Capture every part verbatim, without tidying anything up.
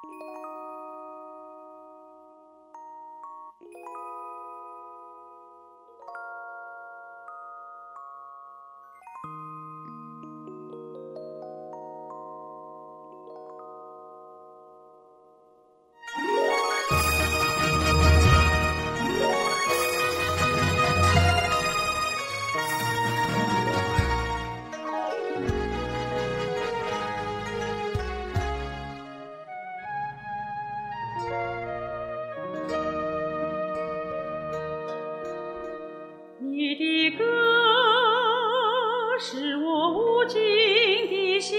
你的歌是我无尽的相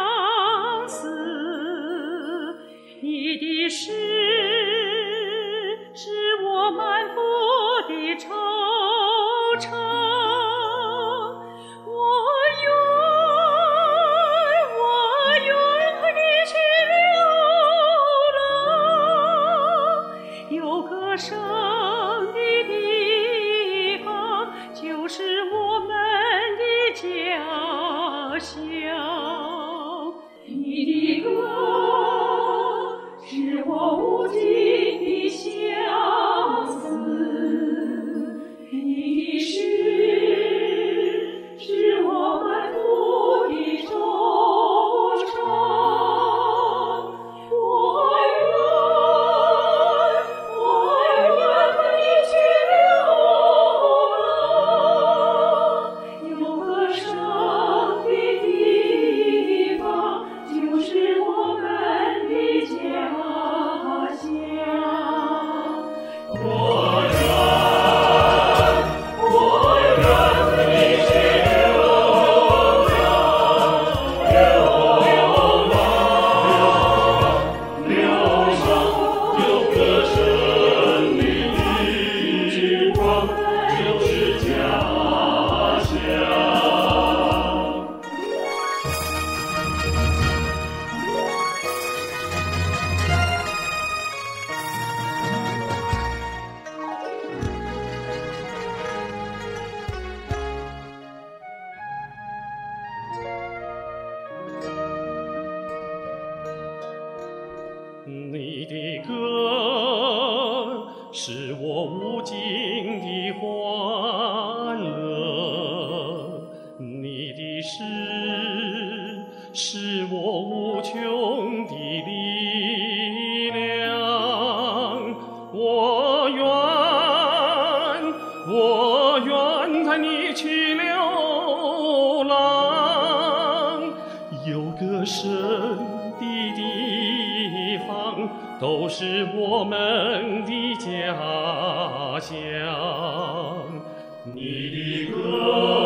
思，你的诗是我满腹的惆怅。我愿，我愿和你去流浪，有歌声的地就是我们的家乡。你的歌是我无尽的相思，你的诗是我满腹的惆怅。我愿，我愿和你去流浪，有歌声的地方就是我们的家乡。我愿，我愿和你去流浪，流浪，流浪，有歌声的地方就是家乡。你的歌是我无尽的欢乐，你的诗是我无穷的力量。我愿，我愿带你去流浪，有歌声的地方都是我们的家乡。你的歌